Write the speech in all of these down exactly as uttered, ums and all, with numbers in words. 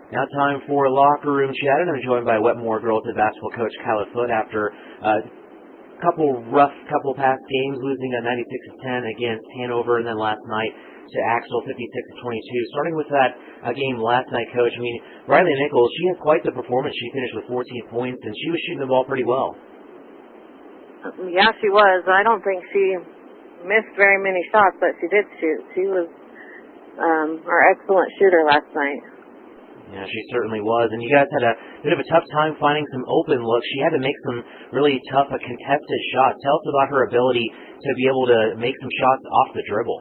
Now time for Locker Room Chat, and I'm joined by Wetmore Girls Head Basketball coach Kyla Foote after a couple rough couple past games, losing a ninety-six to ten against Hanover, and then last night to Axel fifty-six to twenty-two. Starting with that uh, game last night, Coach, I mean, Riley Nichols, she had quite the performance. She finished with fourteen points, and she was shooting the ball pretty well. Yeah, she was. I don't think she missed very many shots, but she did shoot. She was um, our excellent shooter last night. Yeah, she certainly was. And you guys had a bit of a tough time finding some open looks. She had to make some really tough, uh, contested shots. Tell us about her ability to be able to make some shots off the dribble.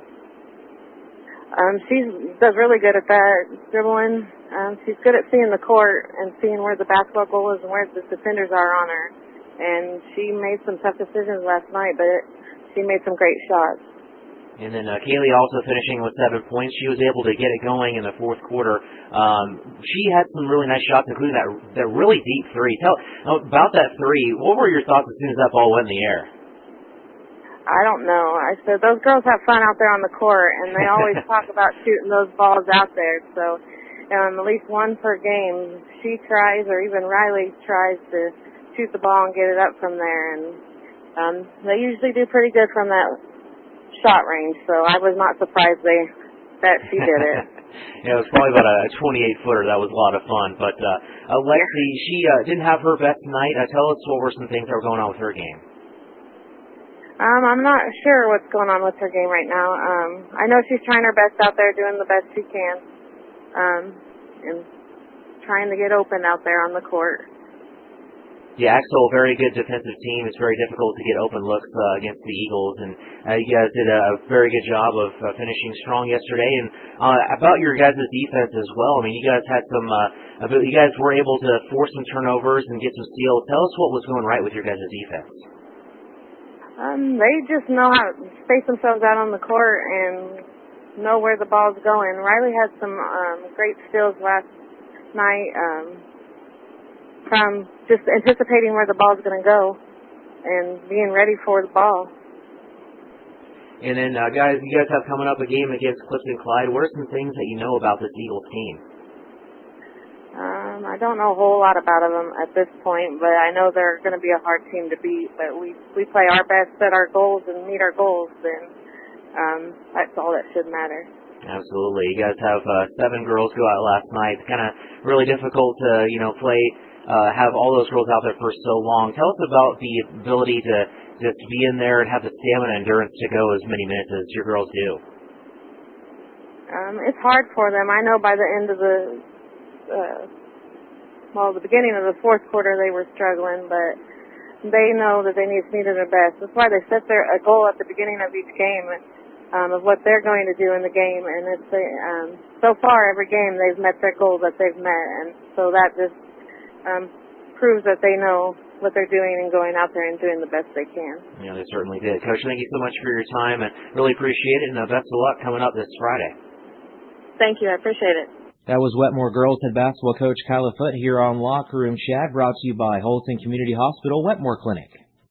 Um, she does really good at that, dribbling. Um, she's good at seeing the court and seeing where the basketball goal is and where the defenders are on her. And she made some tough decisions last night, but it, she made some great shots. And then uh, Kaylee also finishing with seven points. She was able to get it going in the fourth quarter. Um, she had some really nice shots, including that that really deep three. Tell uh, about that three. What were your thoughts as soon as that ball went in the air? I don't know. I said those girls have fun out there on the court, and they always talk about shooting those balls out there. So um, at least one per game, she tries, or even Riley tries to shoot the ball and get it up from there. And um, they usually do pretty good from that shot range, so I was not surprised they that she did it. Yeah, it was probably about a twenty-eight footer. That was a lot of fun. But uh, Alexi, she uh, didn't have her best night. Uh, tell us what were some things that were going on with her game. Um, I'm not sure what's going on with her game right now. Um, I know she's trying her best out there, doing the best she can, um, and trying to get open out there on the court. Yeah, Axel, very good defensive team. It's very difficult to get open looks uh, against the Eagles, and uh, you guys did a very good job of uh, finishing strong yesterday. And uh, about your guys' defense as well, I mean, you guys had some, uh, you guys were able to force some turnovers and get some steals. Tell us what was going right with your guys' defense. Um, they just know how to space themselves out on the court and know where the ball's going. Riley had some um, great steals last night. Um, from just anticipating where the ball's going to go and being ready for the ball. And then, uh, guys, you guys have coming up a game against Clifton Clyde. What are some things that you know about this Eagles team? Um, I don't know a whole lot about them at this point, but I know they're going to be a hard team to beat. But we, we play our best, set our goals, and meet our goals, then um, that's all that should matter. Absolutely. You guys have uh, seven girls go out last night. It's kind of really difficult to, you know, play Uh, have all those girls out there for so long. Tell us about the ability to just be in there and have the stamina and endurance to go as many minutes as your girls do. Um, it's hard for them. I know by the end of the, uh, well, the beginning of the fourth quarter they were struggling, but they know that they need to do their best. That's why they set their a goal at the beginning of each game um, of what they're going to do in the game. And it's um, so far every game they've met their goals that they've met, and so that just Um, proves that they know what they're doing and going out there and doing the best they can. Yeah, they certainly did. Coach, thank you so much for your time, and really appreciate it, and uh, best of luck coming up this Friday. Thank you. I appreciate it. That was Wetmore Girls Head Basketball coach Kyla Foote here on Locker Room Chat, brought to you by Holton Community Hospital Wetmore Clinic.